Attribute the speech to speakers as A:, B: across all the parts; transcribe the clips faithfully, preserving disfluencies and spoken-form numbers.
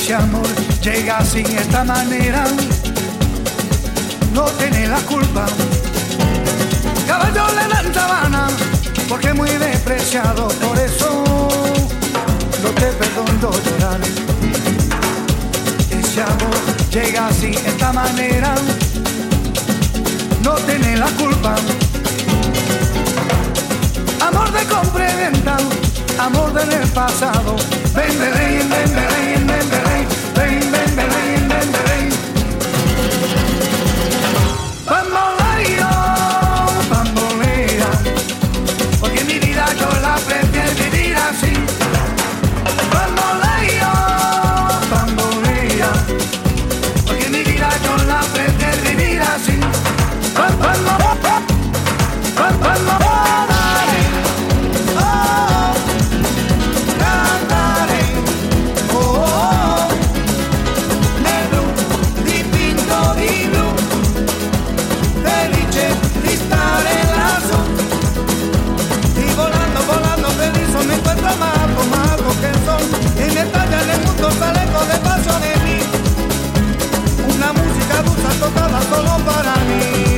A: ese amor llega así de esta manera, no tiene la culpa. Caballo le dan sabana porque es muy despreciado, por eso no te perdono llorar. Ese amor llega así de esta manera, no tiene la culpa. Amor de compra y venta, amor del pasado. Ven, ven, ven, ven, ven, ven, ven, ven, ven, ven, ven, ven, ven. Bamboleo, bambolea, porque mi vida yo la prefiero vivir así. Bamboleo, bambolea, porque mi vida yo la prefiero vivir así. Bamboleo, bamboleo. De pasión en mí, una música dulce tocada solo para mí.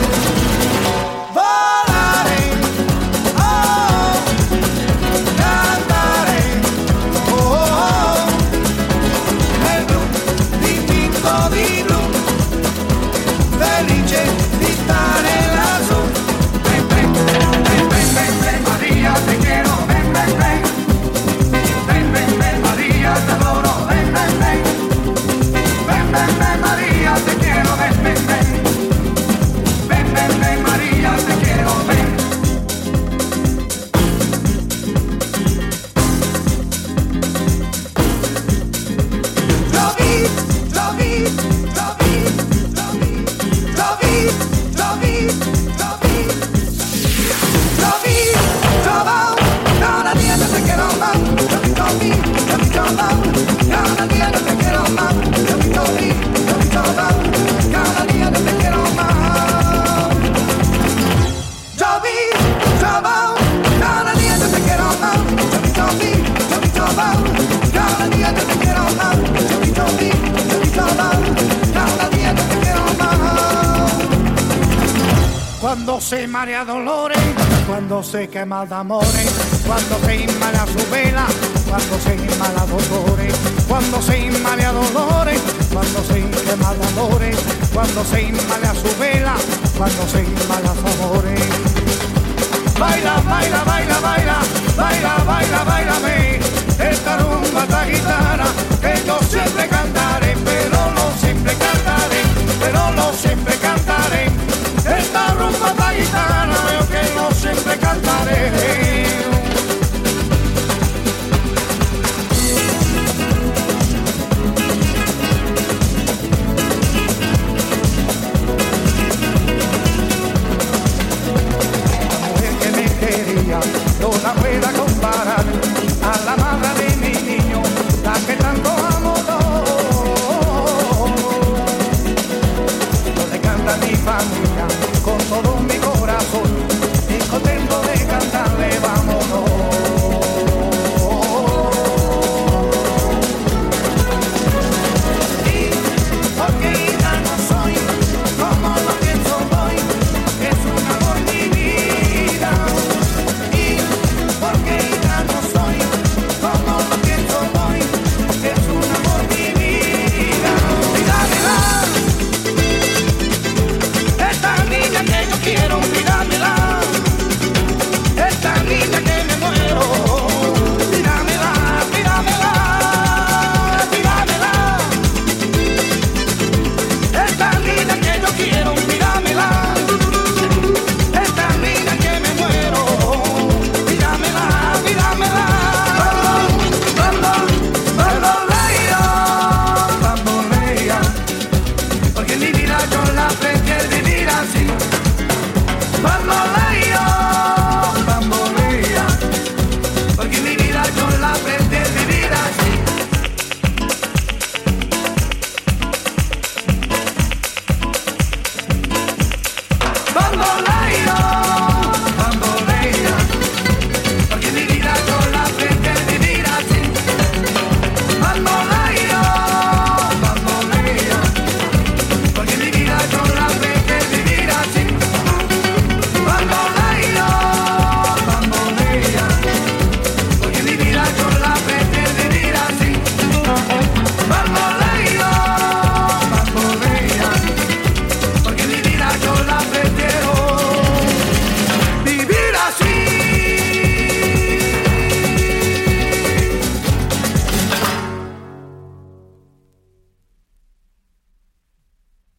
A: Volaré, oh, cantaré, oh, oh, nel blu, dipinto di blu, felice di stare lassù. Ven, ven, ven, ven, ven, ven, María, te quiero, ven, ven, ven. Ven, ven, ven, María, te adoro. Ven, ven, María, te quiero, ven, ven, ven. Ven, ven, ven, María, te quiero, ven. Lo vi, lo vi, lo vi, lo vi, lo vi, lo vi, lo vi, lo vi, trovao, cada día te quiero más. Lo vi, lo vi, lo vi, trovao, cada día te quiero más. Cada día te quiero más. Yo vi, trovao, cada día te quiero más. Yo vi, yo vi, yo vi, trovao, cada día te quiero más. Yo vi, yo vi, yo vi, trovao, cada día te quiero más. Cuando se marea dolores, cuando se quema de amores, cuando se inmala su vela, cuando se inmala dolores, cuando se inmala dolores, cuando se quema de amores, cuando se inmala su vela, cuando se inmala su amores. Baila, baila, baila, baila, baila, baila, baila, esta rumba, esta guitarra.